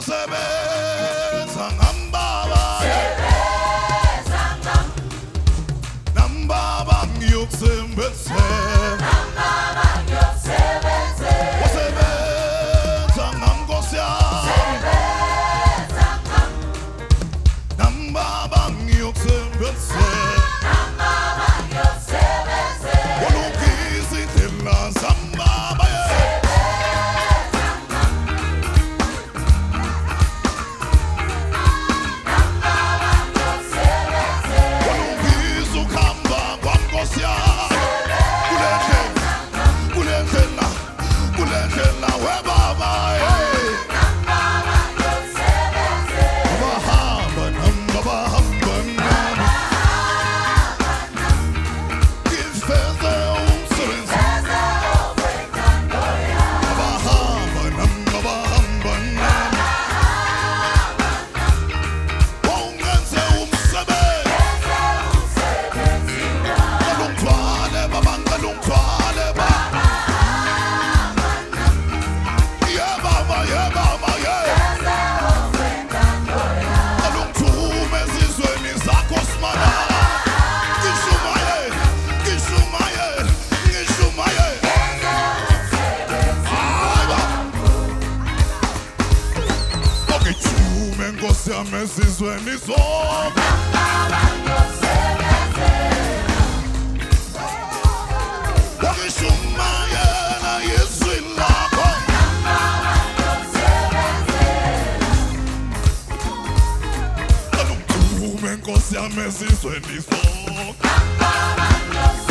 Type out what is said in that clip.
Usebenza ngambaba nambaba ngiyokusebenzela usebenza ngamnkosi yami nambaba ngiyokusebenzela ulungisa indlela zambaba ulungisa ukuhamba kwamnkosi yami kule ndlela webaba abahamba nami abahamba nami ngifeze umsebenzi abahamba nami abahamba nami ungenze umsebenzi ngalungithwale baba ngalungithwale baba yeah baba yeah baba yeah ngalungithume ezizweni zakho simana ngishumaye ngishumaye ngishumaye ngithume nkosi yami ezizweni zonke ngishumayela izwi lakho ngalungithume nkosi yami ezizweni zonke